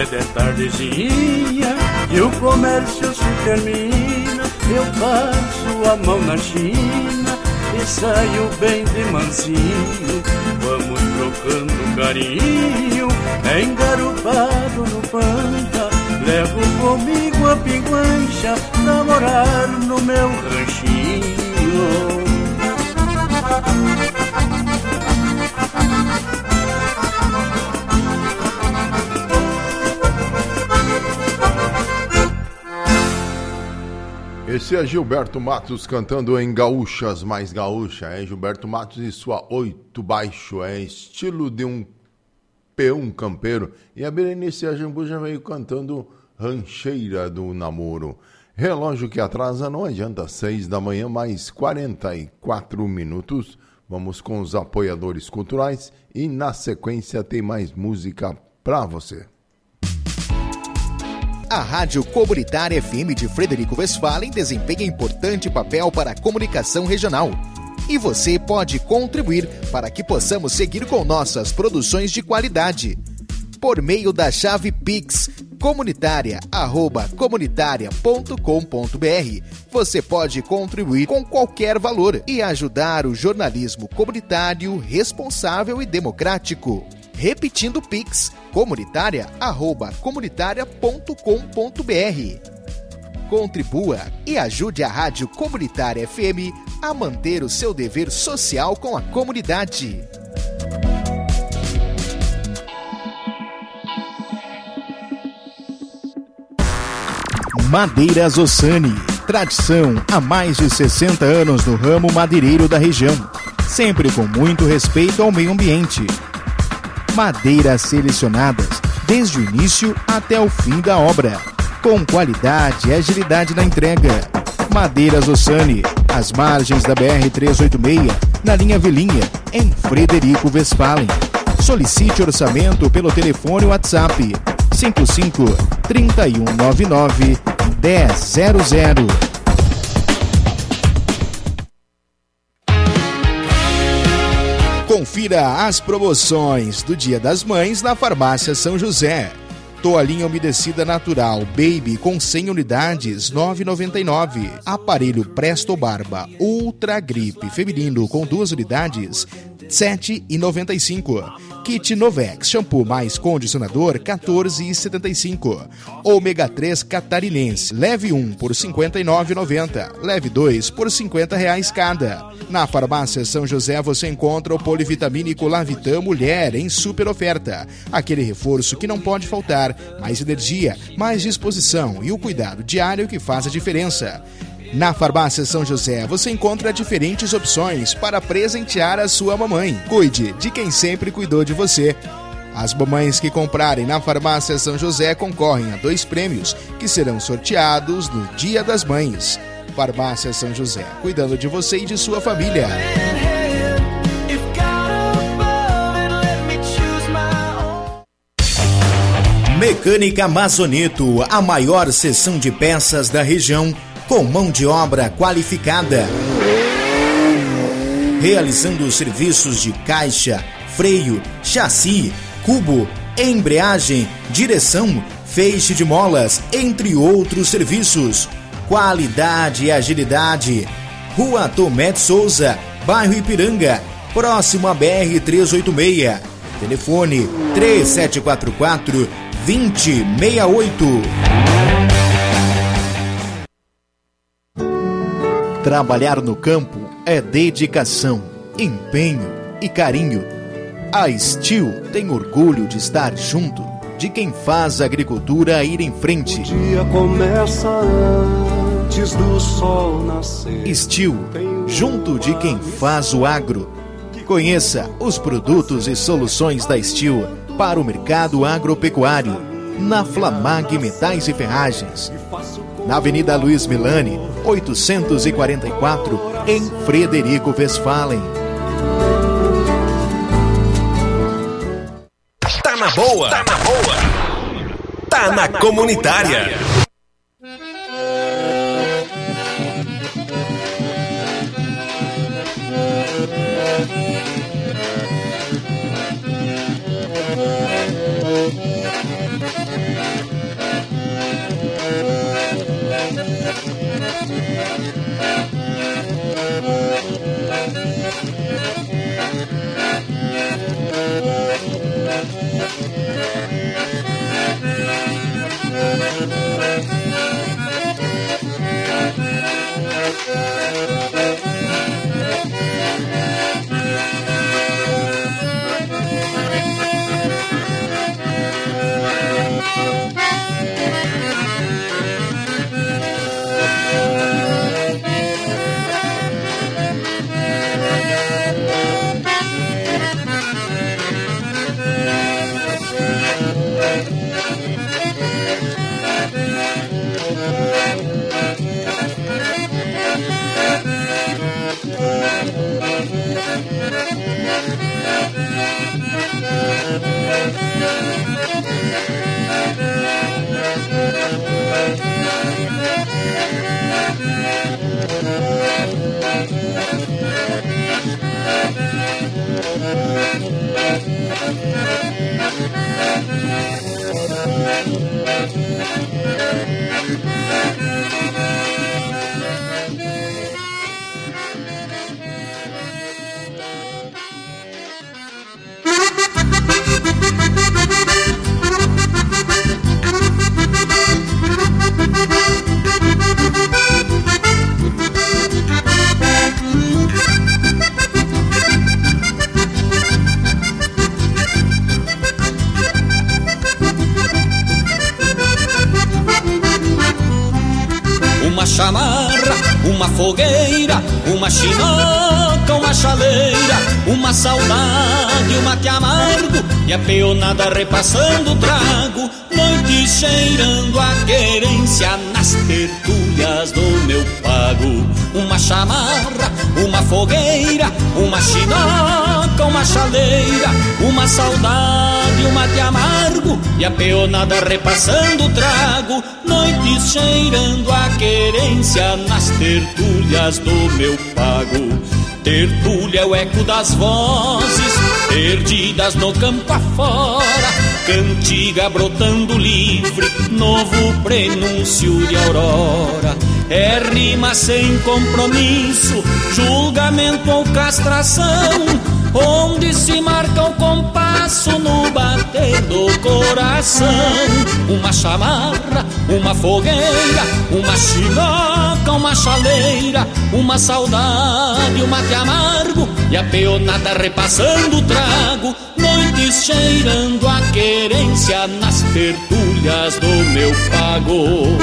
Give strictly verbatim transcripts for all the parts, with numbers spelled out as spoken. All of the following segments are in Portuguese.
é de tardezinha e o comércio se termina, eu passo a mão na China e saio bem de mansinho. Vamos trocando carinho, engarupado no pampa. Levo comigo a pinguancha pra morar no meu ranchinho. Esse é Gilberto Matos cantando em Gaúchas Mais Gaúcha. É Gilberto Matos e sua Oito Baixo. É estilo de um peão campeiro. E a Berenice Ajambu já veio cantando Rancheira do Namoro. Relógio que atrasa, não adianta, seis da manhã, mais quarenta e quatro minutos. Vamos com os apoiadores culturais e na sequência tem mais música pra você. A Rádio Comunitária F M de Frederico Westphalen desempenha importante papel para a comunicação regional. E você pode contribuir para que possamos seguir com nossas produções de qualidade. Por meio da chave Pix, comunitária arroba comunitária ponto com ponto br, você pode contribuir com qualquer valor e ajudar o jornalismo comunitário responsável e democrático. Repetindo Pix, comunitária arroba comunitária ponto com ponto br. Contribua e ajude a Rádio Comunitária F M a manter o seu dever social com a comunidade. Madeiras Ossani, tradição há mais de sessenta anos no ramo madeireiro da região, sempre com muito respeito ao meio ambiente. Madeiras selecionadas desde o início até o fim da obra, com qualidade e agilidade na entrega. Madeiras Ossani, às margens da B R trezentos e oitenta e seis, na linha Vilinha, em Frederico Westphalen. Solicite orçamento pelo telefone WhatsApp cinco cinco, três um nove nove, um zero zero zero. Confira as promoções do Dia das Mães na Farmácia São José. Toalhinha umedecida natural Baby com cem unidades, nove reais e noventa e nove centavos. Aparelho Presto Barba Ultra Gripe feminino com duas unidades, sete reais e noventa e cinco centavos. Kit Novex shampoo mais condicionador, quatorze reais e setenta e cinco centavos. Ômega três catarinense, leve um por cinquenta e nove reais e noventa centavos, leve dois por cinquenta reais cada. Na Farmácia São José você encontra o polivitamínico Lavitam Mulher em super oferta. Aquele reforço que não pode faltar, mais energia, mais disposição e o cuidado diário que faz a diferença. Na Farmácia São José você encontra diferentes opções para presentear a sua mamãe. Cuide de quem sempre cuidou de você. As mamães que comprarem na Farmácia São José concorrem a dois prêmios que serão sorteados no Dia das Mães. Farmácia São José, cuidando de você e de sua família. Mecânica Mazoneto, a maior seção de peças da região, com mão de obra qualificada, realizando serviços de caixa, freio, chassi, cubo, embreagem, direção, feixe de molas, entre outros serviços. Qualidade e agilidade. Rua Tomé de Souza, bairro Ipiranga, próximo a B R trezentos e oitenta e seis. Telefone três sete quatro quatro, dois zero seis oito. Trabalhar no campo é dedicação, empenho e carinho. A Steel tem orgulho de estar junto de quem faz a agricultura ir em frente. O dia começa antes do sol nascer. Steel, junto de quem faz o agro. Conheça os produtos e soluções da Steel para o mercado agropecuário na Flamag Metais e Ferragens, na Avenida Luiz Milani, oitocentos e quarenta e quatro, em Frederico Westphalen. Tá na boa, tá na boa, tá na comunitária. Uma chamarra, uma fogueira, uma chinoca, uma chaleira, uma saudade, um mate amargo e a peonada repassando o trago, noite cheirando a querência nas tertúlias do meu pago. Uma chamarra, uma fogueira, uma chinoca, uma chaleira, uma saudade, um mate amargo e a peonada repassando o trago, noite cheirando a querência nas tertúlias do meu pago. Tertúlia é o eco das vozes perdidas no campo afora, cantiga brotando livre, novo prenúncio de aurora. É rima sem compromisso, julgamento ou castração, onde se marca o compasso no bater do coração. Uma chamarra, uma fogueira, uma chinoca, uma chaleira, uma saudade, um mate amargo e a peonada repassando o trago, noites cheirando a querência nas tertúlias do meu pago.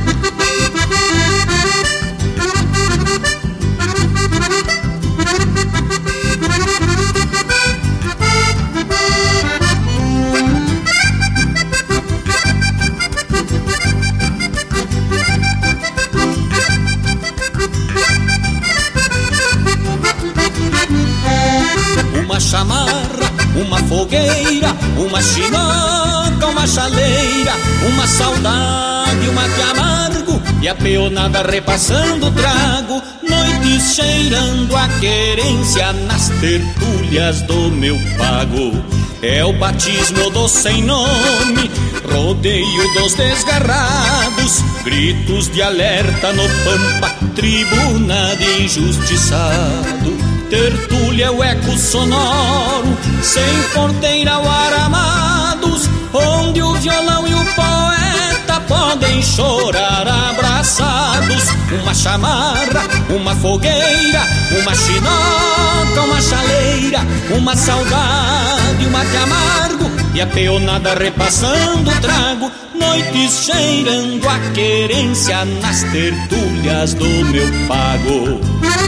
Uma chamarra, uma fogueira, uma chinoca, uma chaleira, uma saudade, um mate amargo e a peonada repassando o trago, noites cheirando a querência nas tertúlias do meu pago. É o batismo do sem nome, rodeio dos desgarrados, gritos de alerta no pampa, tribuna de injustiçado. Tertúlia é o eco sonoro, sem porteira ou aramados, onde o violão e o poeta podem chorar abraçados. Uma chamarra, uma fogueira, uma chinoca, uma chaleira, uma saudade, um mate amargo e a peonada repassando o trago, noites cheirando a querência nas tertúlias do meu pago.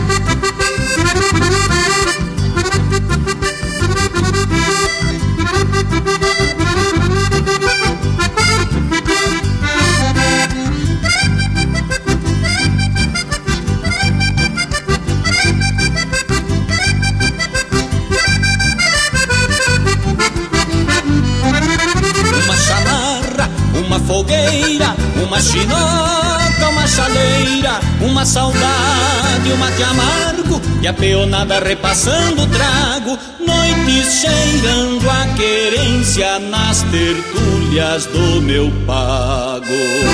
Uma fogueira, uma chinoca, uma chaleira, uma saudade, um mate amargo e a peonada repassando o trago, noites cheirando a querência nas tertúlias do meu pago.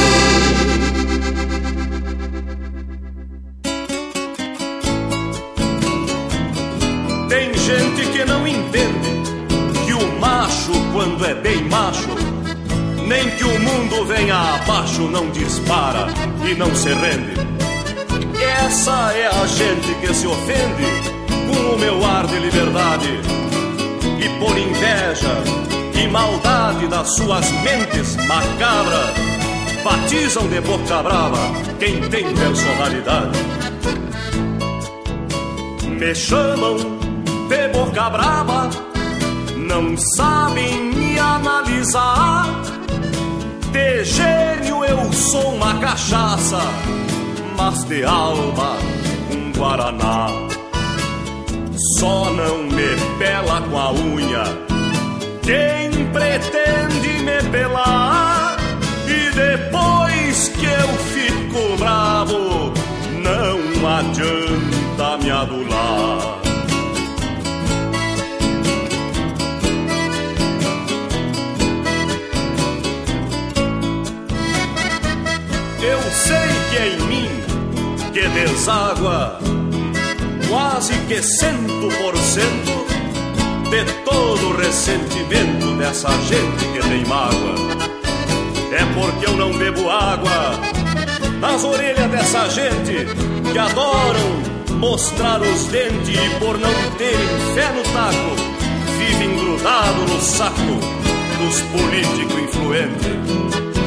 Tem gente que não entende que o macho, quando é bem macho, nem que o mundo venha abaixo, não dispara e não se rende. Essa é a gente que se ofende com o meu ar de liberdade, e por inveja e maldade das suas mentes macabras batizam de boca brava quem tem personalidade. Me chamam de boca brava, não sabem me analisar. De gênio eu sou uma cachaça, mas de alma um guaraná. Só não me pela com a unha quem pretende me pelar. E depois que eu fico bravo, não adianta me adular. Eu sei que é em mim que deságua quase que cento por cento de todo o ressentimento dessa gente que tem mágoa. É porque eu não bebo água nas orelhas dessa gente que adoram mostrar os dentes e por não terem fé no taco vivem grudado no saco dos políticos influentes.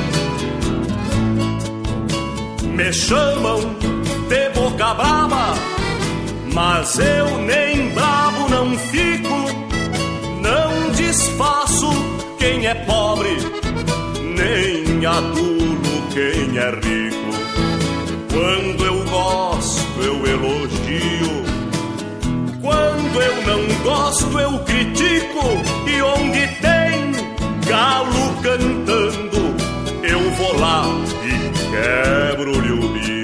Me chamam de boca brava, mas eu nem bravo não fico. Não desfaço quem é pobre, nem adulo quem é rico. Quando eu gosto eu elogio, quando eu não gosto eu critico. E onde tem galo cantando eu vou lá e quebro-lhe o bico.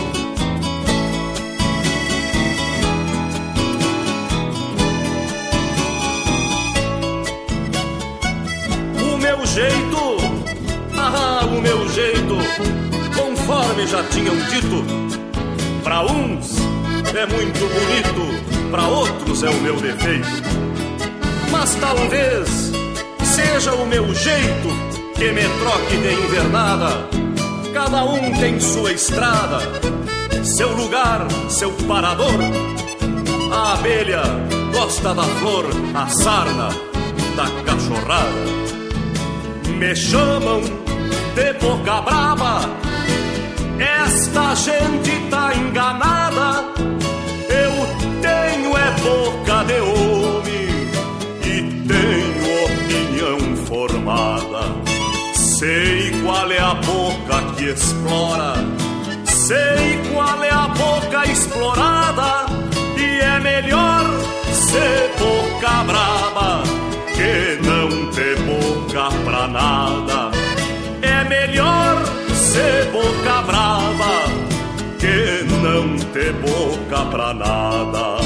O meu jeito, ah, o meu jeito, conforme já tinham dito, pra uns é muito bonito, pra outros é o meu defeito. Mas talvez seja o meu jeito que me troque de invernada. Cada um tem sua estrada, seu lugar, seu parador. A abelha gosta da flor, a sarna da cachorrada. Me chamam de boca brava, esta gente tá enganada. Eu tenho é boca de homem e tenho opinião formada. Sei qual é a boca que explora, sei qual é a boca explorada. E é melhor ser boca brava que não ter boca pra nada. É melhor ser boca brava que não ter boca pra nada.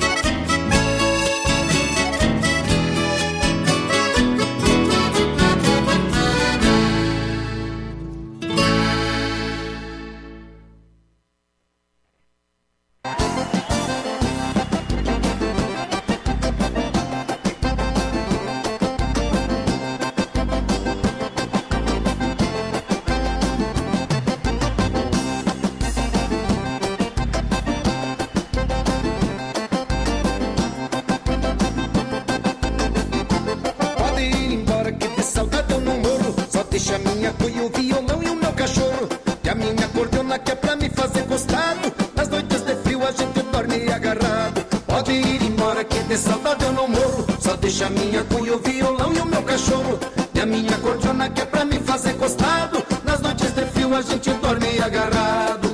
Deixa minha cuia, o violão e o meu cachorro, e a minha cordona que é pra me fazer gostado. Nas noites de frio a gente dorme agarrado. Pode ir embora que de saudade eu não morro. Só deixa minha cuia, o violão e o meu cachorro, e a minha cordona que é pra me fazer gostado. Nas noites de frio a gente dorme agarrado.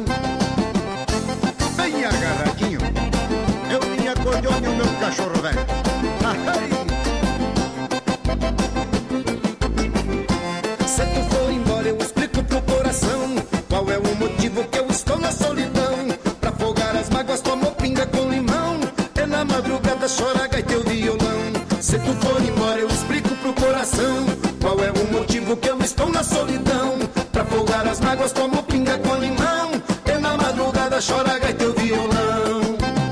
Bem agarradinho, eu, minha cordona e o meu cachorro velho. Se tu for embora eu explico pro coração qual é o motivo que eu estou na solidão. Pra afogar as mágoas tomo pinga com limão, e na madrugada chora gaita e violão. Se tu for embora eu explico pro coração qual é o motivo que eu estou na solidão. Pra afogar as mágoas tomo pinga com limão, e na madrugada chora gaita e violão.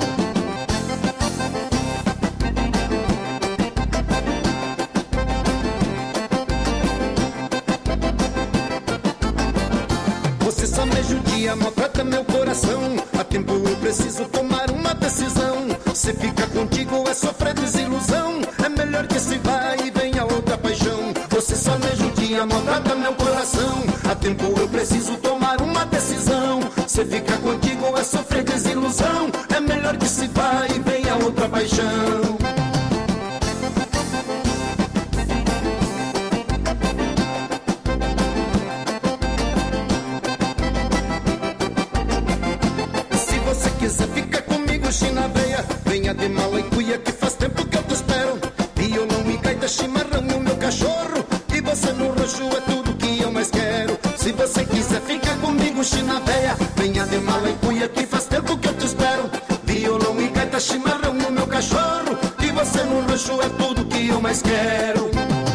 Você só me judia, maltrata meu coração. A tempo eu preciso tomar uma decisão. Se fica contigo é sofrer desilusão. É melhor que se vá e venha outra paixão. Você só me judia, maltrata meu coração. A tempo eu preciso tomar uma decisão. Se fica contigo é sofrer desilusão. É melhor que se vá e venha outra paixão. Se você quiser ficar china veia, venha de mala e cuia que faz tempo que eu te espero. Violão e gaita, chimarrão e o meu cachorro, e você no rancho é tudo que eu mais quero. Se você quiser ficar comigo, china veia, venha de mala e cuia que faz tempo que eu te espero. Violão e gaita, chimarrão e o meu cachorro, e você no rancho é tudo que eu mais quero.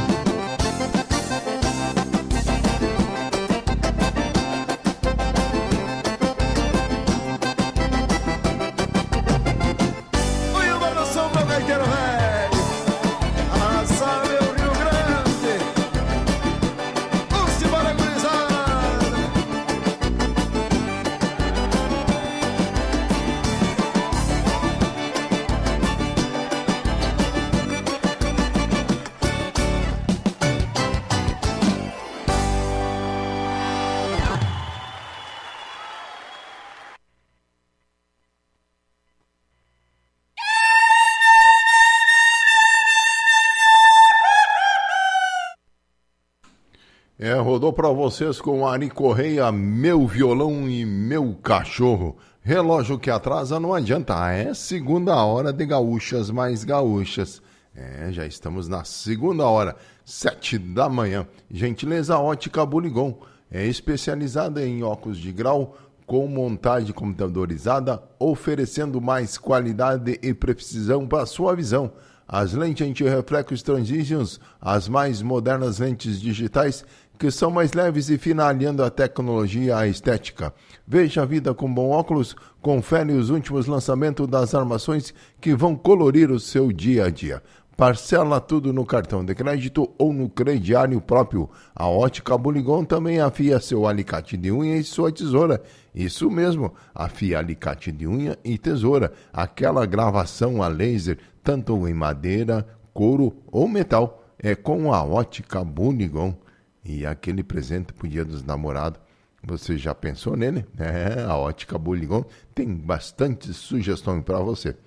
É, rodou para vocês com Ari Correia, Meu Violão e Meu Cachorro. Relógio que atrasa não adianta, é segunda hora de Gaúchas mais Gaúchas. É, já estamos na segunda hora, sete da manhã. Gentileza Ótica Buligon, é especializada em óculos de grau com montagem computadorizada, oferecendo mais qualidade e precisão para a sua visão. As lentes anti-reflexos Transitions, as mais modernas lentes digitais, que são mais leves e finas, aliando a tecnologia à estética. Veja a vida com bom óculos, confere os últimos lançamentos das armações que vão colorir o seu dia a dia. Parcela tudo no cartão de crédito ou no crediário próprio. A Ótica Buligon também afia seu alicate de unha e sua tesoura. Isso mesmo, afia alicate de unha e tesoura. Aquela gravação a laser, tanto em madeira, couro ou metal, é com a Ótica Buligon. E aquele presente pro Dia dos Namorados, você já pensou nele? É, a Ótica Buligon tem bastante sugestões para você.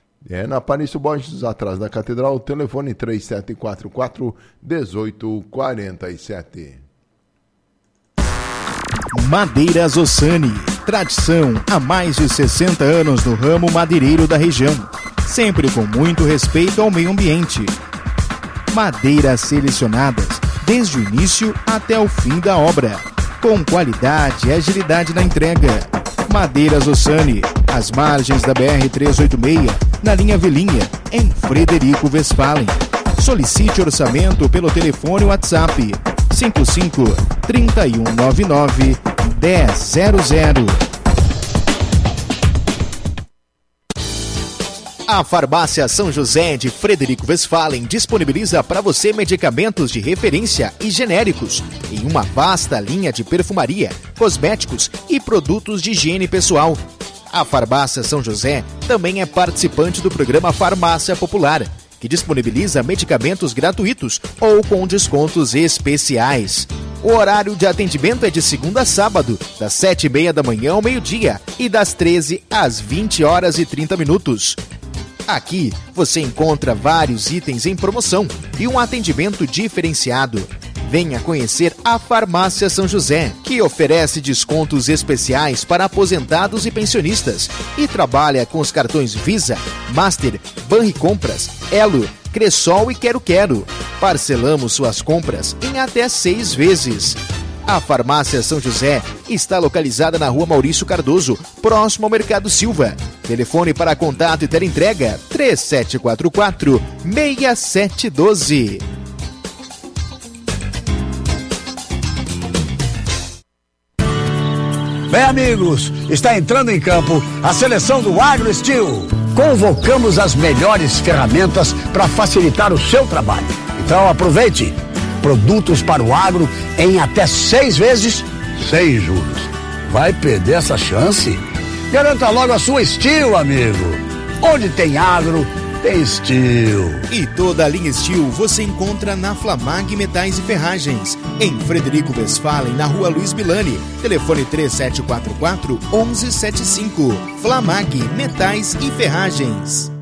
É na Parício Borges, atrás da Catedral, telefone três sete quatro quatro, um oito quatro sete. Madeiras Ossani, tradição há mais de sessenta anos no ramo madeireiro da região, sempre com muito respeito ao meio ambiente. Madeiras selecionadas desde o início até o fim da obra, com qualidade e agilidade na entrega. Madeiras Ossani, às margens da B R trezentos e oitenta e seis, na linha Vilinha, em Frederico Westphalen. Solicite orçamento pelo telefone WhatsApp cinco cinco, três um nove nove, um zero zero zero. A Farmácia São José de Frederico Westphalen disponibiliza para você medicamentos de referência e genéricos em uma vasta linha de perfumaria, cosméticos e produtos de higiene pessoal. A Farmácia São José também é participante do programa Farmácia Popular, que disponibiliza medicamentos gratuitos ou com descontos especiais. O horário de atendimento é de segunda a sábado, das sete e meia da manhã ao meio-dia e das treze às vinte horas e trinta minutos. Aqui você encontra vários itens em promoção e um atendimento diferenciado. Venha conhecer a Farmácia São José, que oferece descontos especiais para aposentados e pensionistas e trabalha com os cartões Visa, Master, Banricompras, Elo, Cressol e Quero Quero. Parcelamos suas compras em até seis vezes. A Farmácia São José está localizada na Rua Maurício Cardoso, próximo ao Mercado Silva. Telefone para contato e teleentrega três sete quatro quatro, seis sete um dois. Bem, amigos, está entrando em campo a seleção do Agro Steel. Convocamos as melhores ferramentas para facilitar o seu trabalho. Então aproveite. Produtos para o agro em até seis vezes sem juros. Vai perder essa chance? Garanta logo a sua Steel, amigo. Onde tem agro, tem Steel. E toda a linha Steel você encontra na Flamag Metais e Ferragens, em Frederico Westphalen, na Rua Luiz Milani. Telefone três sete quatro quatro, um um sete cinco. Flamag Metais e Ferragens.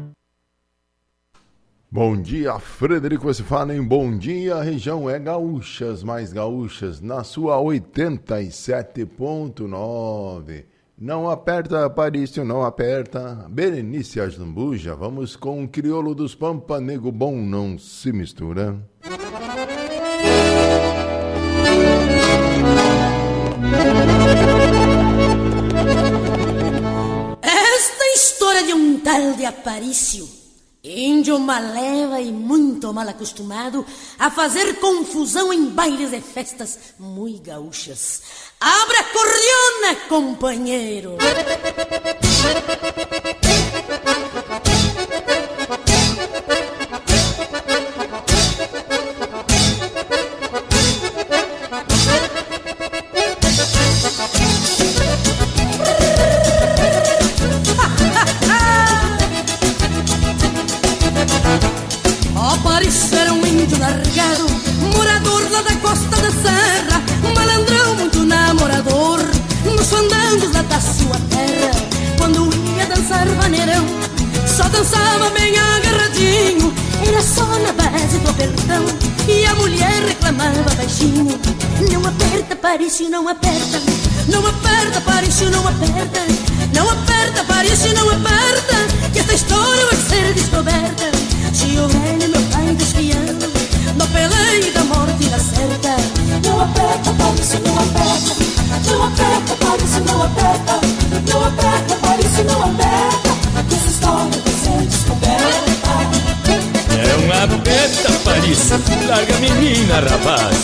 Bom dia, Frederico Westphalen, bom dia, a região é Gaúchas mais Gaúchas, na sua oitenta e sete ponto nove. Não aperta, Aparício, não aperta. Berenice Ajambuja, vamos com o crioulo dos Pampa, nego bom não se mistura. Esta história de um tal de Aparício, índio maleva e muito mal acostumado a fazer confusão em bailes e festas muito gaúchas. Abra a cordiona, companheiro! Aparício era um índio largado, morador lá da costa da serra, um malandrão muito namorador, nos fandangos lá da sua terra. Quando ia dançar vaneirão, só dançava bem agarradinho, era só na base do apertão, e a mulher reclamava baixinho: não aperta, Aparício, não aperta, não aperta, Aparício, não aperta, não aperta, Aparício, não aperta, que esta história vai ser descoberta. Tio velho, meu pai desfiando, no peleio da morte da certa. Não aperta, Aparício, não aperta, não aperta, Aparício, não aperta, não aperta, Aparício, não aperta, que essa história vai ser descoberta. Não aperta, Aparício, larga a menina, rapaz.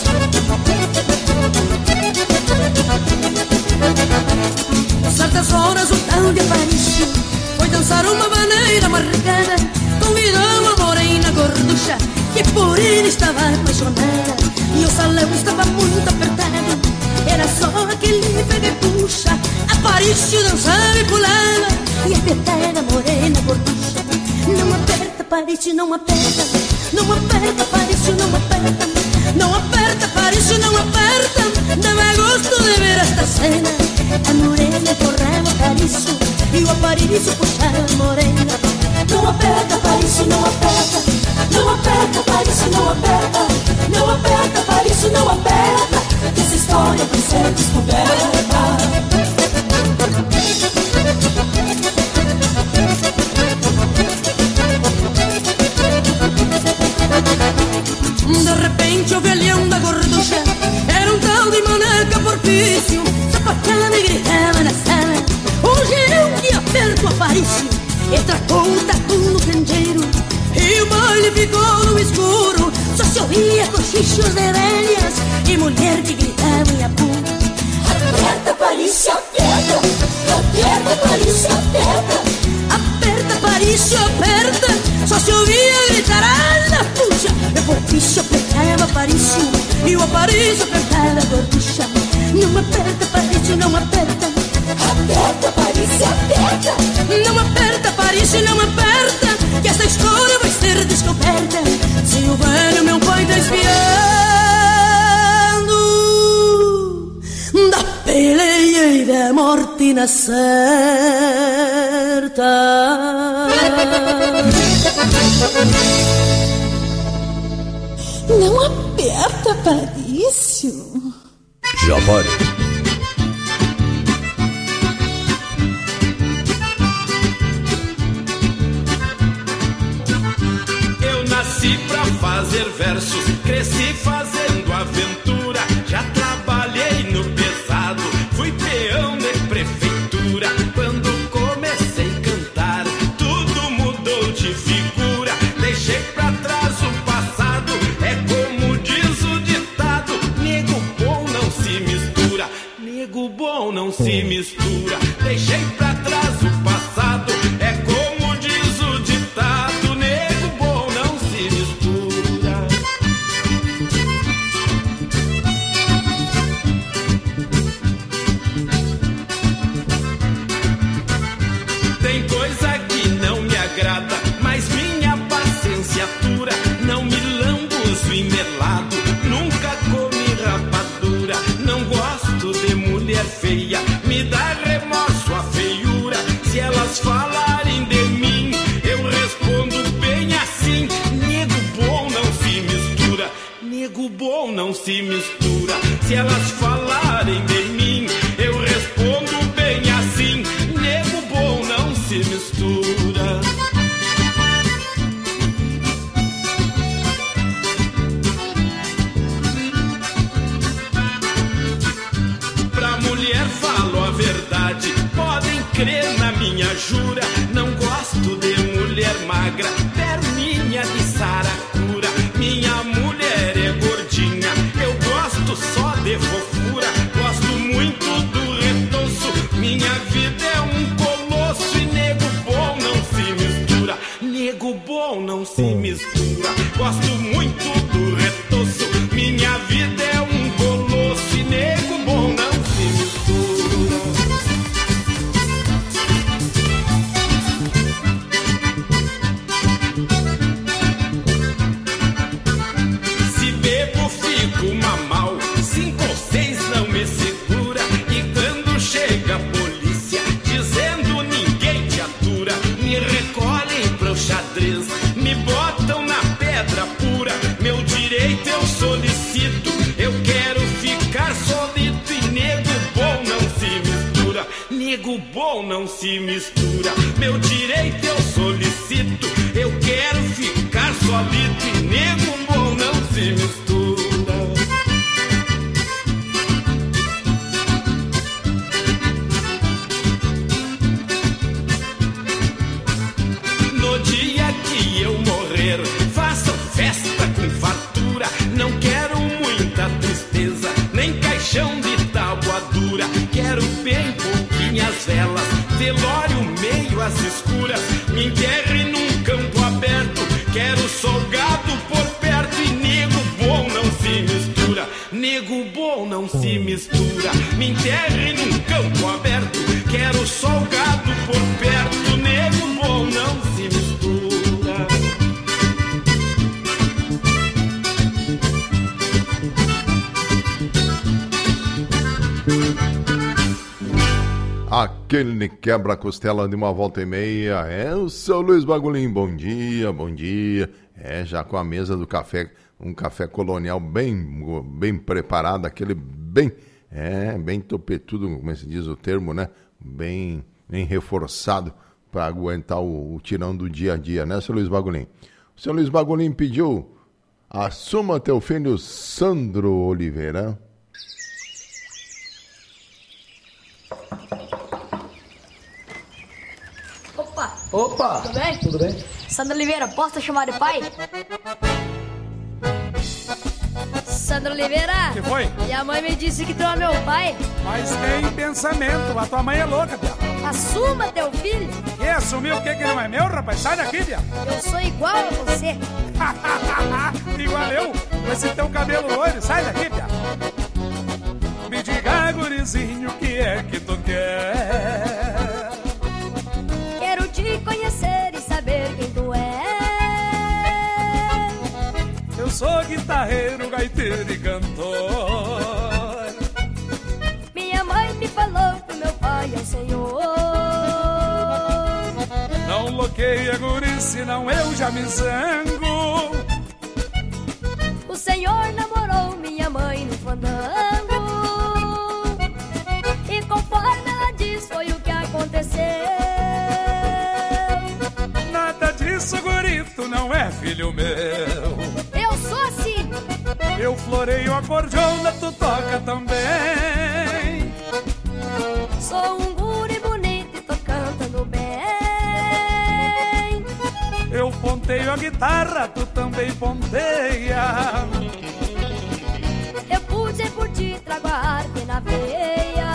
Certas horas o tal de Aparício foi dançar uma maneira marcada, convidou a morena gorducha, que por ele estava apaixonada, e o salão estava muito apertado, era só aquele pega e puxa. Aparício dançava e pulava, e apertava a morena gorducha. Não aperta, Aparício, não aperta, não aperta, Aparício, não aperta, não aperta, Aparício, não aperta, dá gosto de ver esta cena. A morena empurrava o Aparício, e o Aparício puxava a morena. Não aperta, Aparício, não aperta, não aperta, Aparício, não aperta, não aperta, Aparício, não aperta, que essa história vai ser descoberta. De repente o velhão da gorducha era um tal de Maneca Porpício, sapacana e gritava na sala: o gerão que aperta o Aparício, e tracou o tacu no candeeiro, e o baile ficou no escuro, só se ouvia cochichos de velhas e mulher que gritava em apuro: aperta, Aparício, aperta, aperta, Aparício, aperta, aperta, Aparício, aperta, só se ouvia gritar: ah, na puxa! E o Porpício apertava Aparício, e o Aparício apertava a gorducha. Não aperta, Aparício, não aperta, aperta, Aparício, aperta, não aperta, Aparício, não aperta, que essa história vai ser descoberta. Se o velho meu pai tá espiando da peleia e da morte na certa. Não aperta, Aparício. Já pode. Eu nasci pra fazer versos, cresci fazendo aventura, já trabalhei no pesado, fui peão de prefeitura. Quando comecei a cantar, tudo mudou de figura, deixei pra trás o passado, é como diz o ditado: nego bom não se mistura, nego bom não se mistura. Deixei pra trás o passado, é como diz o ditado: nego bom não se mistura. Tem coisa que não me agrada, mas minha paciência dura. Não me lambuzo e melado, nunca comi rapadura. Não gosto de mulher feia, me dá remorso a feiura. Se elas falarem de mim, eu respondo bem assim: nego bom não se mistura, nego bom não se mistura. Se elas falarem de mim, eu respondo bem assim: magra, perninha de saracura. Minha mulher é gordinha, eu gosto só de fofura. Gosto muito do retoço, minha vida é um colosso. E nego bom não se mistura, nego bom não se mistura. Gosto muito do retoço, minha vida é um colosso. E nego bom não se mistura. Se bebo fico mamal, cinco ou seis não me segura. E quando chega a polícia dizendo ninguém te atura, me recolhem pro xadrez, me botam na pedra pura. Meu direito eu solicito, eu quero ficar solito. E nego bom não se mistura, nego bom não se mistura. Meu direito eu solicito, eu quero ficar solito. E nego bom não se mistura. No dia que eu morrer, façam festa com fartura. Não quero muita tristeza, nem caixão de tábua dura. Quero bem pouquinhas velas, velório meio às escuras. Me enterre num campo aberto, quero salgado por perto. E nego bom não se mistura, nego bom não se mistura. Me enterre num campo aberto, quero salgado por perto. Nego bom não se mistura. Aquele quebra-costela de uma volta e meia é o seu Luiz Bagulim. Bom dia, bom dia. É, já com a mesa do café, um café colonial bem, bem preparado, aquele bem, é, bem topetudo, como se diz o termo, né? Bem, bem reforçado para aguentar o, o tirão do dia a dia, né, seu Luiz Bagulim? O seu Luiz Bagulim pediu Assuma Teu Filho Sandro Oliveira. Opa! Opa! Tudo bem? Tudo bem? Sandro Oliveira, posso te chamar de pai? Sandro Oliveira! Que foi? Minha mãe me disse que tu é meu pai. Mas tem pensamento, a tua mãe é louca, Pia. Assuma teu filho. Que assumir o que que não é meu, rapaz? Sai daqui, Pia. Eu sou igual a você. Igual eu? Com esse teu cabelo loiro, sai daqui, Pia. Me diga, gurizinho, o que é que tu quer? Quero te conhecer e saber quem tu é. Eu sou guitarreiro, gaiteiro e cantor. Minha mãe me falou que meu pai é o Senhor. Não bloqueia, guri, senão eu já me zango. O Senhor namorou minha mãe no fandango. E conforme ela diz, foi o que aconteceu. Nada disso, guri, tu não é filho meu. Eu sou assim. Eu floreio a cordiona, tu toca também. Sou um guri bonito e tô cantando bem. Eu ponteio a guitarra, tu também ponteia. Eu pude por ti, trago a arte na veia.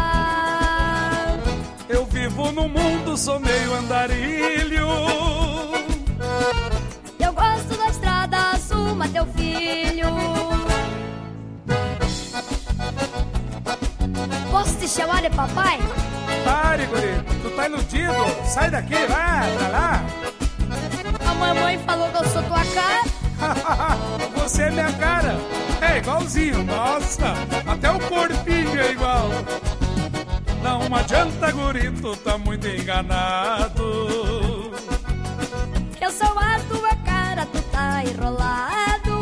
Eu vivo no mundo, sou meio andarilho. Eu gosto da estrada, assuma teu filho. Posso te chamar de papai? Pare, guri, tu tá iludido. Sai daqui, vai pra lá. A mamãe falou que eu sou tua cara. Você é minha cara. É igualzinho, nossa. Até o corpinho é igual. Não adianta, guri, tu tá muito enganado. Eu sou a tua cara, tu tá enrolado.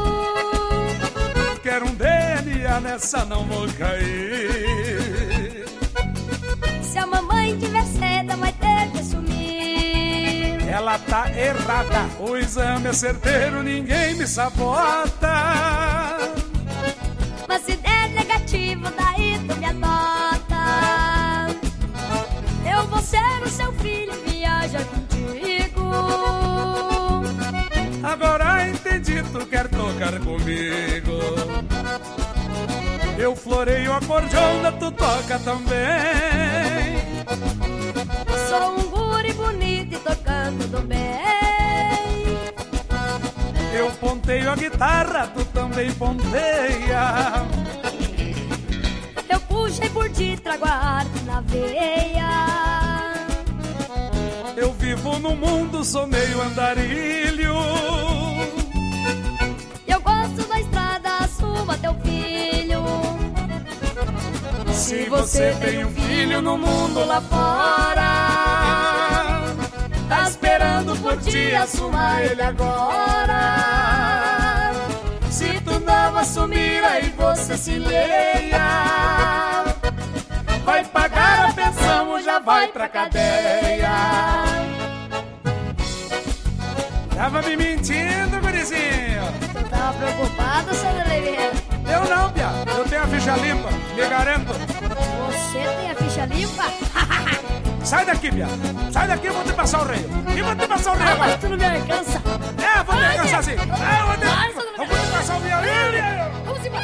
Quero um D N A nessa, não vou cair. Se a mamãe tiver seda, vai ter que assumir. Ela tá errada, o exame é certeiro, ninguém me sabota. Mas se der negativo, daí tu me adota. Eu vou ser o seu filho, viajar contigo. Eu floreio a cordiona, tu toca também. Sou um guri bonito e tocando do bem. Eu ponteio a guitarra, tu também ponteia. Eu puxei por ti, trago a arte na veia. Eu vivo no mundo, sou meio andarilho. Eu gosto da estrada, assuma teu filho. Se você tem um filho no mundo lá fora, tá esperando por ti, assuma ele agora. Se tu não assumir, aí você se leia. Vai pagar a pensão ou já vai pra cadeia. Tava me mentindo, gurizinho. Tu tava preocupado, seu Oliveira? Eu não, Pia. Eu tenho a ficha limpa, me garanto. Você tem a ficha limpa? Sai daqui, Pia. Sai daqui, eu vou te passar o rei. E vou te passar o rei ah, agora. Mas tu não me alcança. É, vou te alcançar sim. É, eu vou te, Ai, eu vou te passar o violino. Vamos embora.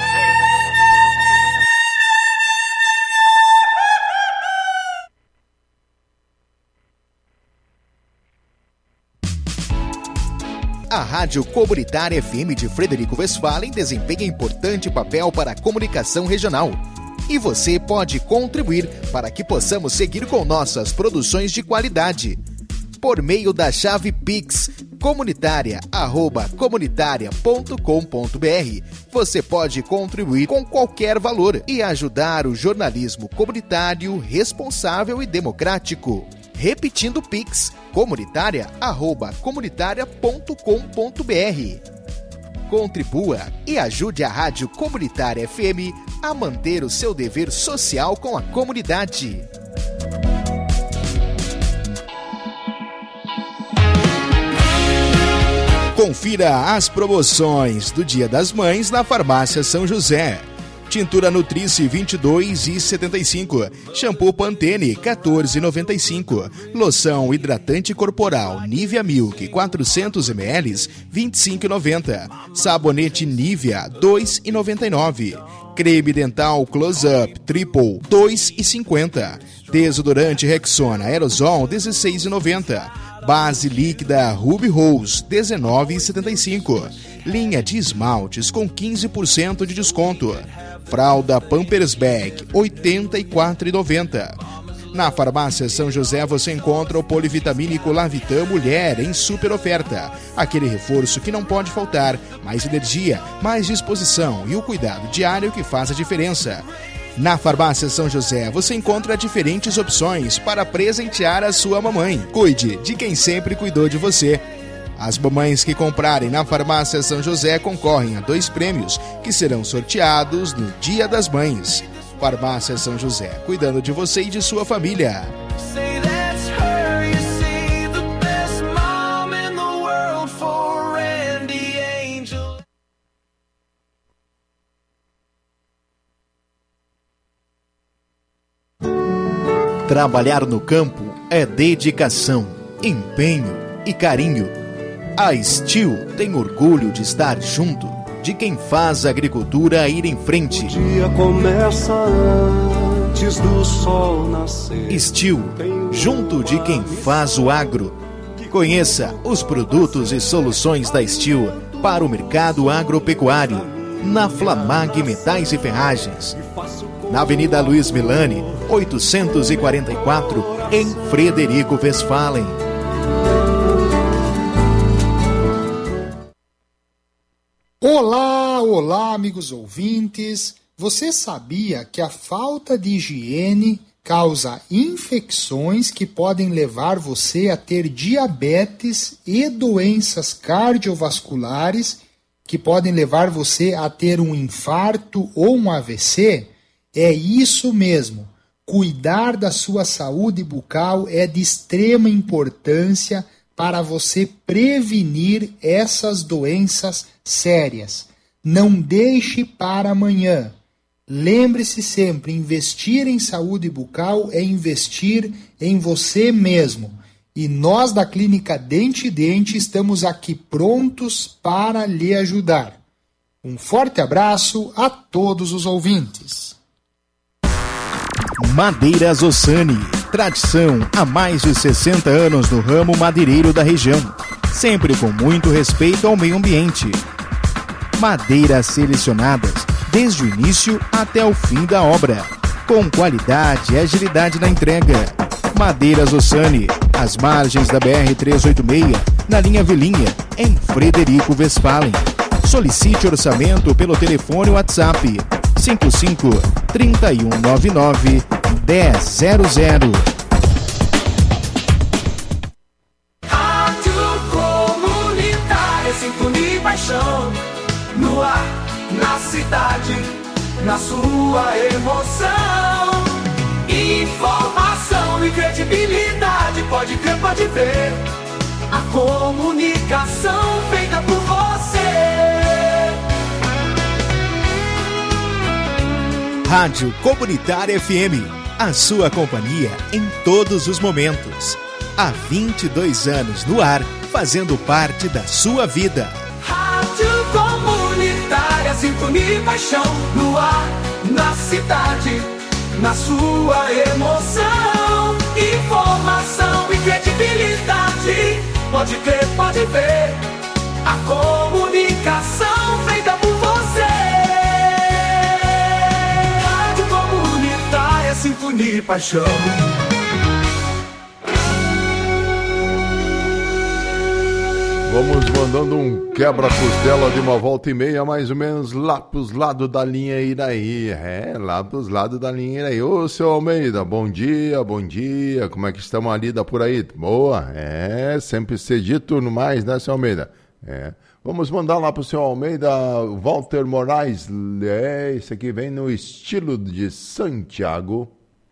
A Rádio Comunitária F M de Frederico Westphalen desempenha importante papel para a comunicação regional. E você pode contribuir para que possamos seguir com nossas produções de qualidade. Por meio da chave Pix, comunitária arroba comunitária ponto com ponto br, você pode contribuir com qualquer valor e ajudar o jornalismo comunitário responsável e democrático. Repetindo Pix, comunitária arroba comunitária ponto com ponto br. Contribua e ajude a Rádio Comunitária F M a manter o seu dever social com a comunidade. Confira as promoções do Dia das Mães na Farmácia São José. Tintura Nutrice vinte e dois reais e setenta e cinco centavos. Shampoo Pantene quatorze reais e noventa e cinco centavos. Loção hidratante corporal Nivea Milk quatrocentos mililitros vinte e cinco reais e noventa centavos. Sabonete Nivea dois reais e noventa e nove centavos. Creme dental Close Up Triple dois reais e cinquenta centavos. Desodorante Rexona Aerosol dezesseis reais e noventa centavos. Base líquida Ruby Rose dezenove reais e setenta e cinco centavos. Linha de esmaltes com quinze por cento de desconto. Fralda Pampers Bag oitenta e quatro reais e noventa centavos. Na Farmácia São José você encontra o polivitamínico Lavitan Mulher em super oferta. Aquele reforço que não pode faltar. Mais energia, mais disposição e o cuidado diário que faz a diferença. Na Farmácia São José você encontra diferentes opções para presentear a sua mamãe. Cuide de quem sempre cuidou de você. As mamães que comprarem na Farmácia São José concorrem a dois prêmios que serão sorteados no Dia das Mães. Farmácia São José, cuidando de você e de sua família. Trabalhar no campo é dedicação, empenho e carinho. A Steel tem orgulho de estar junto de quem faz a agricultura ir em frente. O dia começa antes do sol nascer. Steel, junto de quem faz o agro. Conheça os produtos e soluções da Steel para o mercado agropecuário na Flamag Metais e Ferragens. Na Avenida Luiz Milani, oitocentos e quarenta e quatro, em Frederico Westphalen. Olá, olá, amigos ouvintes. Você sabia que a falta de higiene causa infecções que podem levar você a ter diabetes e doenças cardiovasculares que podem levar você a ter um infarto ou um A V C? É isso mesmo. Cuidar da sua saúde bucal é de extrema importância para você prevenir essas doenças sérias. Não deixe para amanhã. Lembre-se sempre, investir em saúde bucal é investir em você mesmo. E nós da Clínica Dente e Dente estamos aqui prontos para lhe ajudar. Um forte abraço a todos os ouvintes. Madeiras Ossani, tradição há mais de sessenta anos no ramo madeireiro da região, sempre com muito respeito ao meio ambiente. Madeiras selecionadas desde o início até o fim da obra, com qualidade e agilidade na entrega. Madeiras Ossani, às margens da B R trezentos e oitenta e seis, na linha Vilinha, em Frederico Westphalen. Solicite orçamento pelo telefone WhatsApp cinco cinco, três um nove nove, um zero zero zero. Rádio Comunitária, sintonia e paixão. No ar, na cidade, na sua emoção. Informação e credibilidade, pode crer, pode ver. A comunicação feita por você. Rádio Comunitária F M, a sua companhia em todos os momentos. Há vinte e dois anos no ar, fazendo parte da sua vida. Rádio Comunitária, sintonia e paixão. No ar, na cidade, na sua emoção. Informação e credibilidade, pode crer, pode ver. A comunicação feita por você. Rádio Comunitária, sintonia e paixão. Vamos mandando um quebra-costela de uma volta e meia, mais ou menos, lá pros lados da linha Iraí. É, lá pros lados da linha Iraí. Ô, seu Almeida, bom dia, bom dia. Como é que estamos a lida por aí? Boa? É, sempre cedito no mais, né, seu Almeida? É. Vamos mandar lá pro seu Almeida, Walter Moraes. É, esse aqui vem no estilo de Santiago.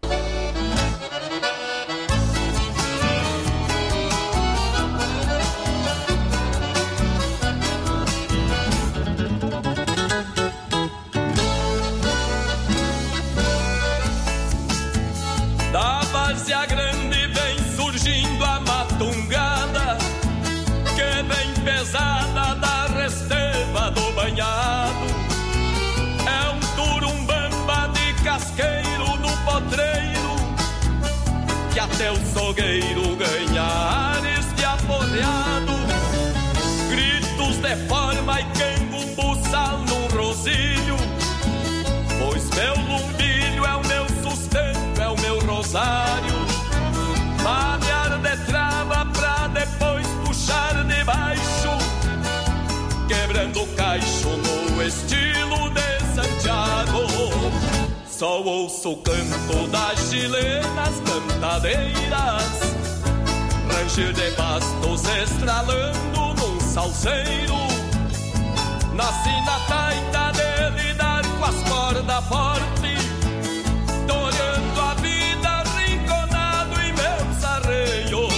Até o sogueiro ganhares de aporreado, gritos de forma e cango buçal num rosilho, pois meu lumbilho é o meu sustento, é o meu rosário, madear de trava pra depois puxar de baixo, quebrando o caixo no estilo de Santiago. Só ouço o canto das chilenas cantadeiras, ranger de bastos estralando num salseiro. Nasci na taita de lidar com as cordas fortes, toreando a vida rinconado em meus arreios.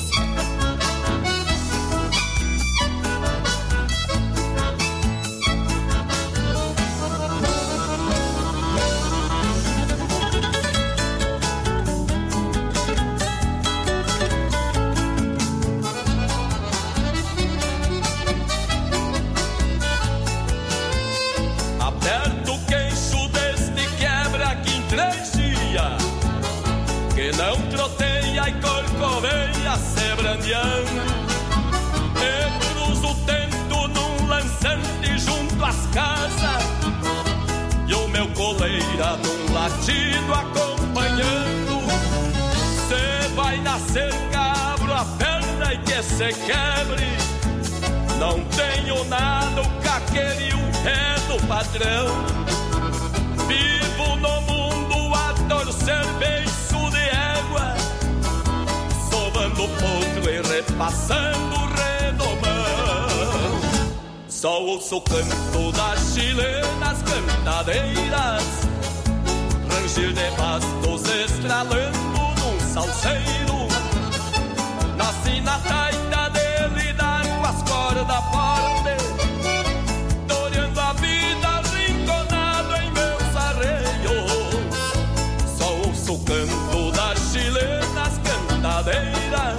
Não troteia e corcoveia se brandeando, e cruzo o tento num lançante junto às casas, e o meu coleira num latido acompanhando. Se vai nascer cabro a perna e que se quebre, não tenho nada, o caquerio é do padrão. Vivo no mundo a torcer beiço de égua, sovando potro e repassando o redomão. Só ouço o canto das chilenas cantadeiras, ranger de bastos estralando num salseiro. Nasci na taita de lidar com as cordas fortes, toreando a vida rinconado em meus arreios. Só ouço o canto das chilenas cantadeiras,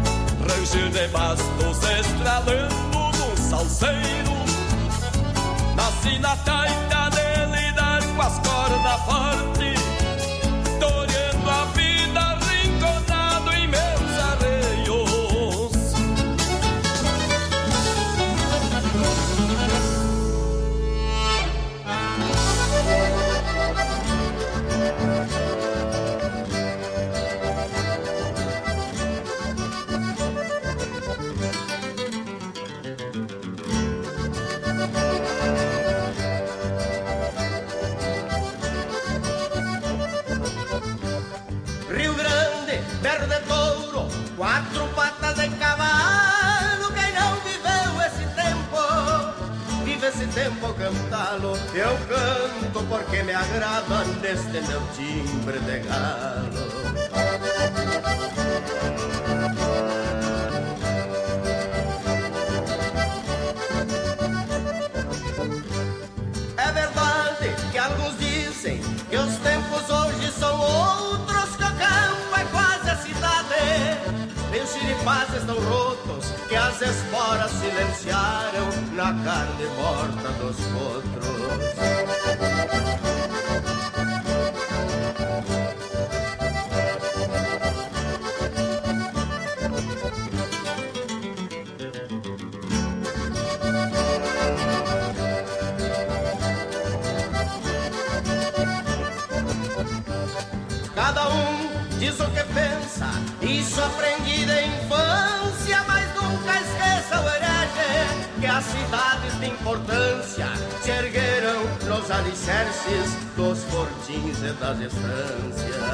ranger de bastos estralando num salseiro. nasci na taita de lidar com as cordas fortes, toreando a vida rinconado em meus arreios. Berro de touro, quatro patas de cavalo. Quem não viveu esse tempo, vive esse tempo cantá-lo. Eu canto porque me agrada neste meu timbre de galo. É verdade que alguns dizem que os tempos hoje são outros, que o campo é quase a cidade. E os xiripás estão rotos, que as esporas silenciaram na carne morta dos potros. Cada um diz o que pensa, isso aprendi da infância, mas nunca esqueça o herege, que as cidades de importância se ergueram nos alicerces dos fortins e das estâncias.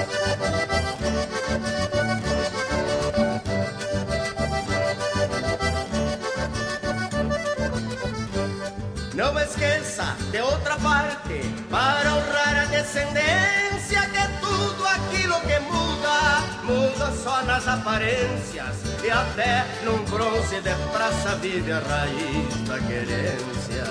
Não esqueça, de outra parte, para honrar a descendência, que tudo aquilo que muda, muda só nas aparências, e até num bronze de praça vive a raiz da querência.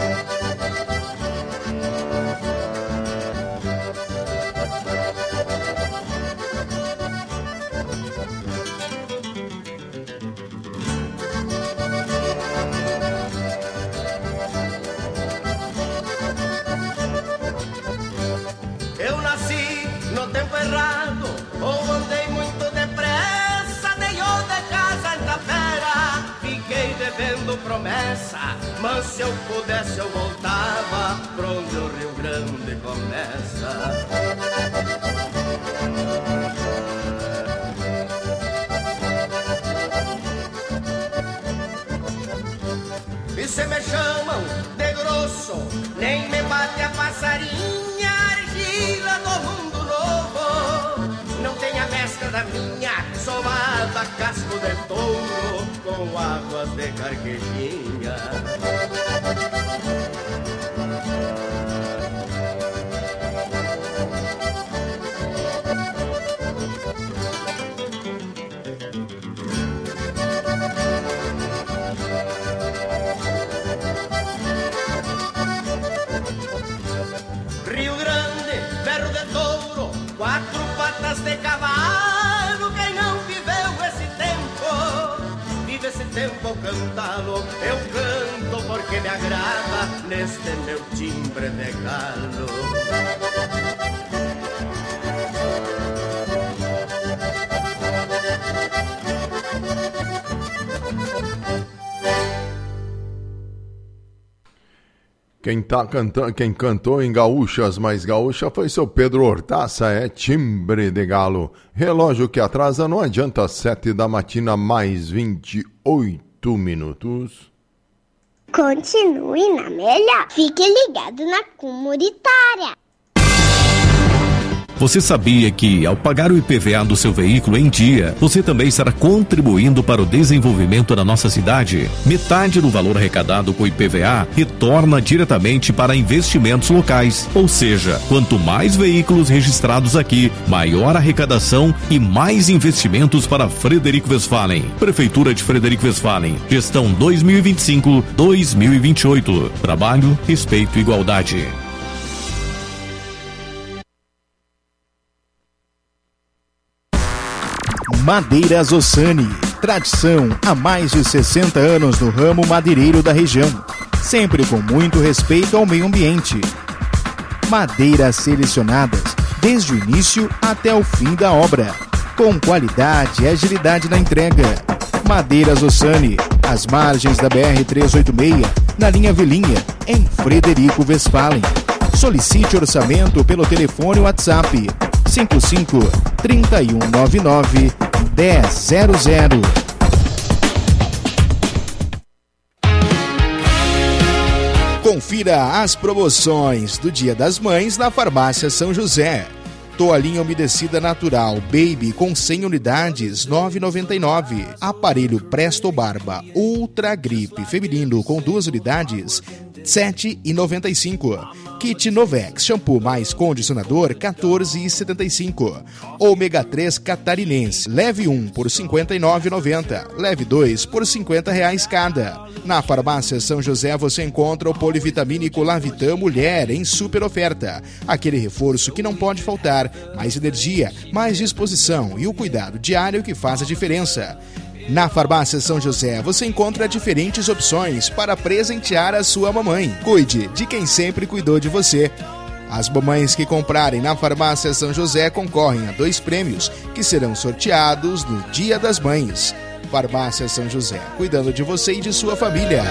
Errado, ou andei muito depressa, dei o de casa em Tapera, fiquei devendo promessa, mas se eu pudesse eu voltava pra onde o Rio Grande começa. E se me chamam de grosso, nem me bate a passarinha, argila do mundo. Não tem a mescla da minha, somada a casco de touro, com águas de carquejinha. Rio Grande, berro de touro, quatro patas de cavalo. Quem não viveu esse tempo, vive esse tempo cantá-lo. Eu canto porque me agrada neste meu timbre de galo. Quem, tá cantando, quem cantou em Gaúchas Mais Gaúcha foi seu Pedro Hortaça, é Timbre de Galo. Relógio que atrasa, não adianta, sete da matina mais vinte e oito minutos. Continue na melhor. Fique ligado na comunitária. Você sabia que, ao pagar o I P V A do seu veículo em dia, você também estará contribuindo para o desenvolvimento da nossa cidade? Metade do valor arrecadado com o I P V A retorna diretamente para investimentos locais. Ou seja, quanto mais veículos registrados aqui, maior arrecadação e mais investimentos para Frederico Westphalen. Prefeitura de Frederico Westphalen. Gestão dois mil e vinte e cinco a dois mil e vinte e oito. Trabalho, respeito e igualdade. Madeiras Ossani, tradição há mais de sessenta anos no ramo madeireiro da região. sempre com muito respeito ao meio ambiente. Madeiras selecionadas, desde o início até o fim da obra, com qualidade e agilidade na entrega. Madeiras Ossani, às margens da B R trezentos e oitenta e seis, na linha Vilinha, em Frederico Westphalen. Solicite orçamento pelo telefone WhatsApp cinco cinco, três um nove nove, um zero zero zero. Confira as promoções do Dia das Mães na Farmácia São José. Toalhinha umedecida natural Baby com cem unidades, nove reais e noventa e nove centavos. Aparelho Presto Barba Ultra Gripe feminino com duas unidades, sete reais e noventa e cinco centavos. Kit Novex shampoo mais condicionador, quatorze reais e setenta e cinco centavos. Ômega três catarinense, leve um por cinquenta e nove reais e noventa centavos, leve dois por cinquenta reais cada. Na Farmácia São José você encontra o polivitamínico Lavitan Mulher em super oferta. Aquele reforço que não pode faltar, mais energia, mais disposição e o cuidado diário que faz a diferença. Na Farmácia São José você encontra diferentes opções para presentear a sua mamãe. Cuide de quem sempre cuidou de você. As mamães que comprarem na Farmácia São José concorrem a dois prêmios que serão sorteados no Dia das Mães. Farmácia São José, cuidando de você e de sua família.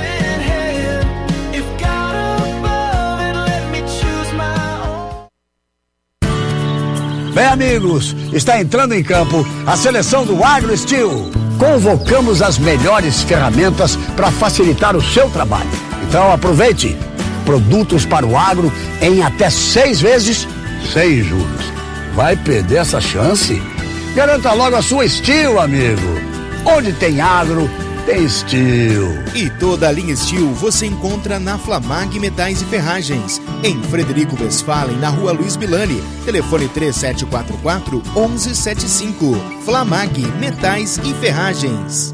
Bem, amigos, está entrando em campo a seleção do Agro Steel. Convocamos as melhores ferramentas para facilitar o seu trabalho. Então aproveite. Produtos para o agro em até seis vezes, sem juros. Vai perder essa chance? Garanta logo a sua Steel, amigo. Onde tem agro, tem Steel. E toda a linha Steel você encontra na Flamag Metais e Ferragens, em Frederico Westphalen, na rua Luiz Milani. Telefone três sete quatro quatro, um um sete cinco. Flamag Metais e Ferragens.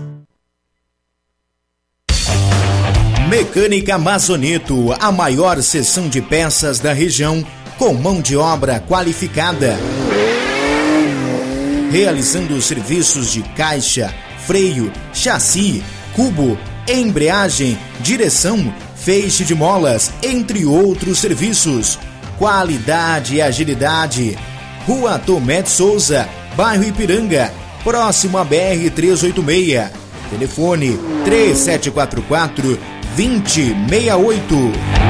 Mecânica Mazoneto, a maior seção de peças da região, com mão de obra qualificada. Realizando serviços de caixa, freio, chassi, cubo, embreagem, direção, feixe de molas, entre outros serviços. Qualidade e agilidade. Rua Tomé de Souza, bairro Ipiranga, próximo à B R trezentos e oitenta e seis. Telefone três sete quatro quatro, dois zero seis oito.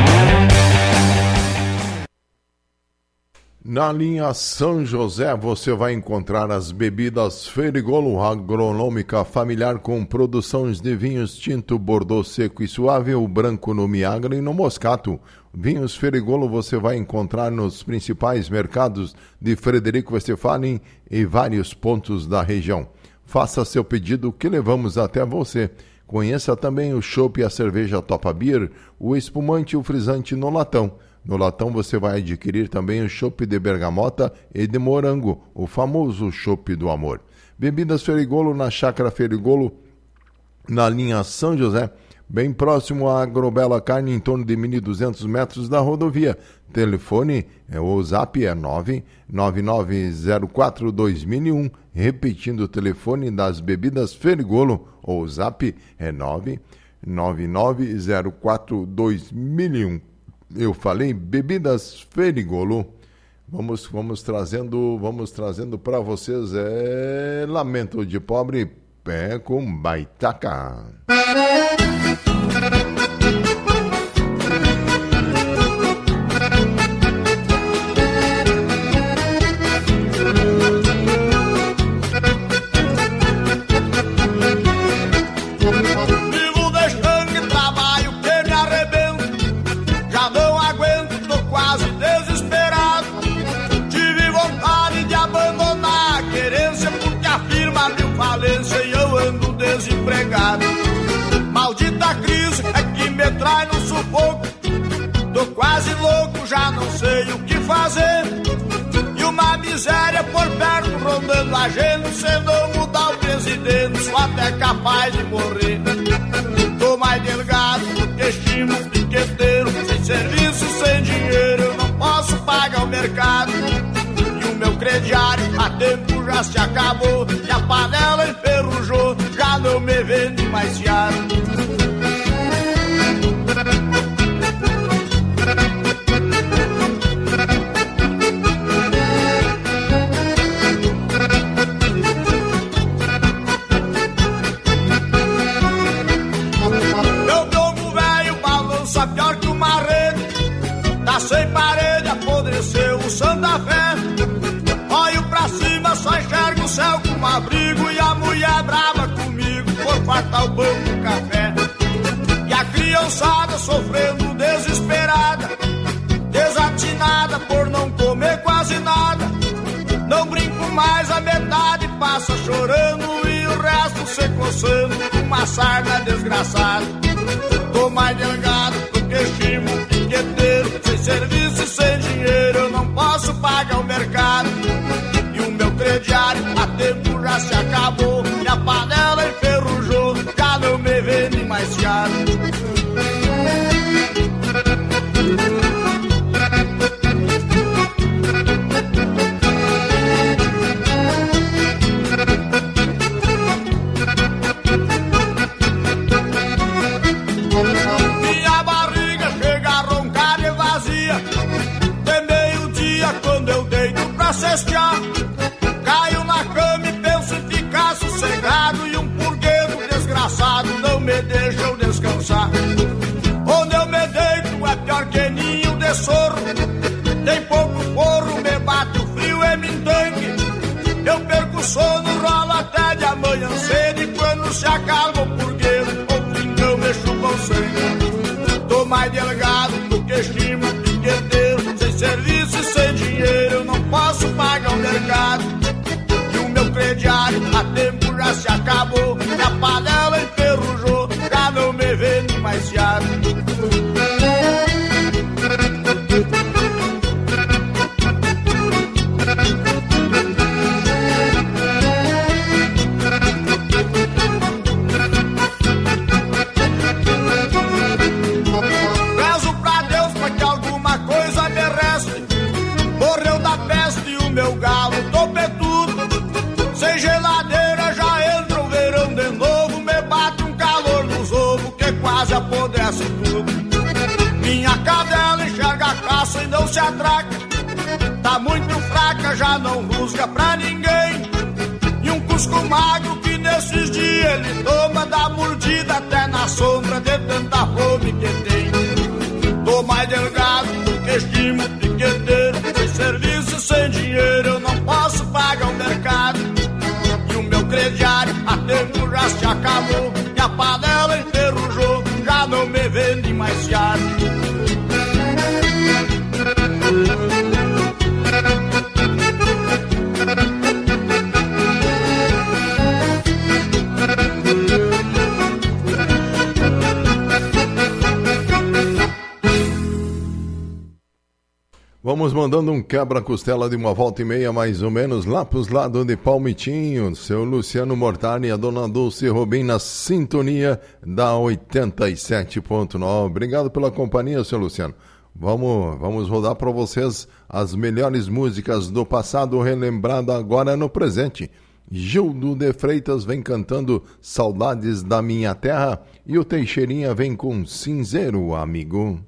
Na linha São José você vai encontrar as bebidas Ferigolo agronômica familiar com produções de vinhos tinto, Bordeaux seco e suave, o branco no Miagra e no Moscato. Vinhos Ferigolo você vai encontrar nos principais mercados de Frederico Westphalen e vários pontos da região. Faça seu pedido que levamos até você. Conheça também o chopp e a cerveja Topa Beer, o espumante e o frisante no latão. No latão você vai adquirir também o chopp de bergamota e de morango, o famoso chopp do amor. Bebidas Ferigolo na Chácara Ferigolo, na linha São José, bem próximo à Agrobela Carne, em torno de mil e duzentos metros da rodovia. Telefone, é, o zap é nove nove nove zero quatro dois mil e um. Repetindo o telefone das bebidas Ferigolo, o zap é nove nove nove zero quatro dois mil e um. Eu falei bebidas Ferigolo. Vamos, vamos trazendo, vamos trazendo para vocês é Lamento de Pobre, pé com baitaca. Maldita crise é que me trai no sufoco. Tô quase louco, já não sei o que fazer. E uma miséria por perto rondando a gente. Se não mudar o presidente, sou até capaz de morrer. Tô mais delgado do que estimo um piqueteiro. Sem serviço, sem dinheiro, eu não posso pagar o mercado. E o meu crediário a tempo já se acabou. E a panela enferrujou, já não me vende mais fiado. tá o pão do café. E a criançada sofrendo desesperada, desatinada por não comer quase nada. Não brinco mais, a metade passa chorando e o resto se coçando, uma sarna desgraçada. Tô mais delgado do que estimo piqueteiro, sem serviço e sem dinheiro eu não posso pagar o mercado. E o meu crediário a tempo já se acabou, e a panela enferrujou, já não me vende mais caro. Minha barriga chega a roncar e vazia, de meio-dia quando eu deito pra cestear. Caio na cama e penso em ficar sossegado, e um purguedo desgraçado não me deixa eu descansar. Onde eu me deito é pior que ninho de sorro, tem pouco forro, me bate o frio e me entangue. Eu perco o sono, rolo até de amanhã cedo, e quando se acalma o purguedo, o pingão me chupa o sangue. Tô mais delgado do que estimo piqueteiro, sem serviço e sem dinheiro eu não posso pagar o mercado. E o meu crediário a tempo já se acabou, e a panela enferrujou, já não me vende mais fiado. Rezo pra Deus pra que alguma coisa me reste. Morreu da peste e o meu galo topetudo, sem geladeira já entra o verão de novo, me bate um calor nos ovos que quase apodrece tudo. Minha cadela enxerga a caça e não se atraca, tá muito fraca, já não rusga pra ninguém. E um cusco magro que nesses dias ele toma, dá mordida até na sombra de tanta fome que tem. Tô mais delgado do que estimo piqueteiro, sem serviço, sem dinheiro eu não posso pagar o mercado. E o meu crediário a tempo já se acabou, e a panela enferrujou, já não me vende mais caro. Vamos mandando um quebra-costela de uma volta e meia, mais ou menos, lá pros lados de Palmitinho. Seu Luciano Mortari e a dona Dulce Robin na sintonia da oitenta e sete ponto nove. Obrigado pela companhia, seu Luciano. Vamos, vamos rodar para vocês as melhores músicas do passado, relembrado agora no presente. Gildo de Freitas vem cantando Saudades da Minha Terra, e o Teixeirinha vem com Cinzeiro, amigo.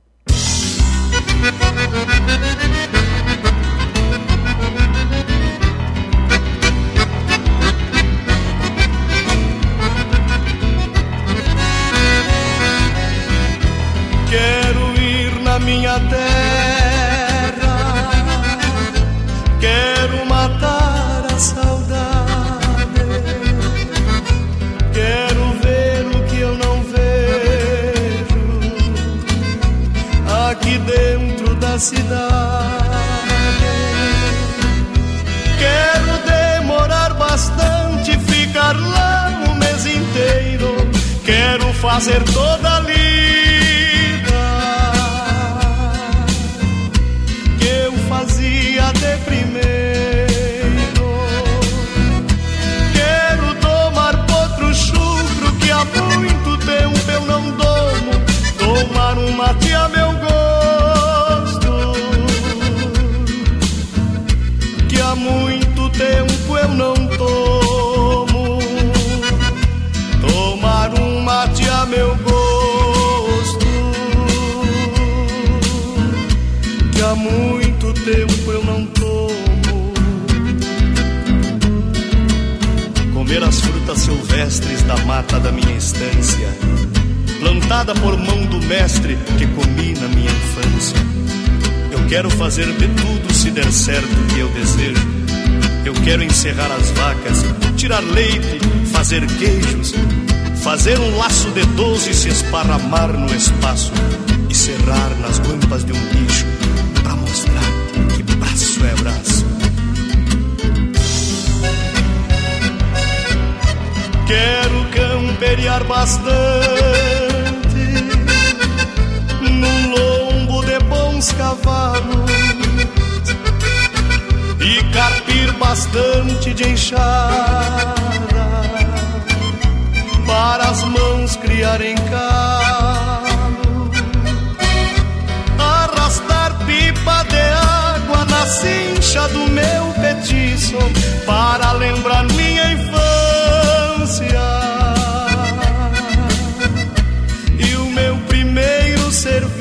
Quero ir na minha terra, quero matar a saudade, quero ver o que eu não vejo aqui dentro da cidade. Quero demorar bastante, ficar lá um mês inteiro, quero fazer toda a lida que eu fazia de primeiro. Quero tomar outro chufro que há muito tempo eu não domo, tomar um mate a meu gosto, que há muito tempo eu não tomo, tomar um mate a meu gosto, que há muito tempo eu não tomo. Comer as frutas silvestres da mata da minha estância, plantada por mão do mestre que comi na minha infância. Eu quero fazer de tudo se der certo o que eu desejo. Eu quero encerrar as vacas, tirar leite, fazer queijos, fazer um laço de doze e se esparramar no espaço e serrar nas guampas de um bicho pra mostrar que braço é braço. Quero camperiar bastante num lombo de bons cavalos e carpir bastante de enxada para as mãos criarem calo, arrastar pipa de água na cincha do meu petiço para lembrar minha infância e o meu primeiro serviço.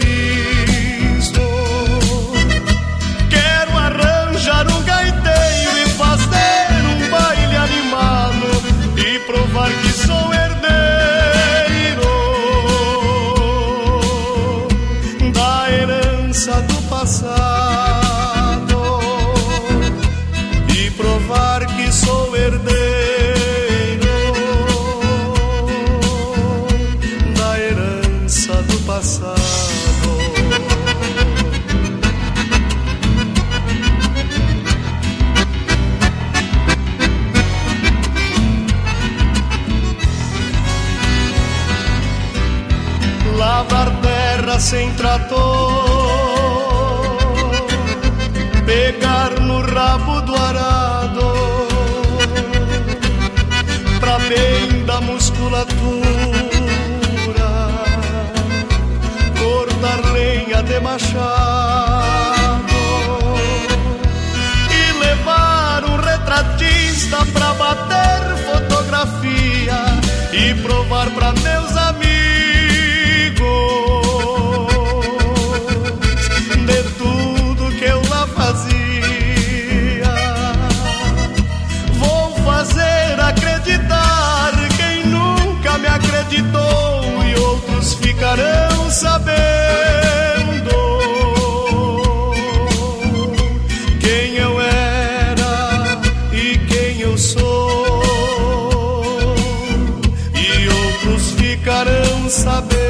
Quero arranjar um gaiteiro e fazer um baile animado e provar que sou herdeiro da herança do passado e provar que sou herdeiro da herança do passado. Lavrar terra sem trator, pegar no rabo do arado, pra bem da musculatura, cortar lenha de machado e levar um retratista pra bater fotografia e provar pra meus amigos de tudo que eu lá fazia. Vou fazer acreditar quem nunca me acreditou e outros ficarão sabendo quem eu era e quem eu sou, e outros ficarão sabendo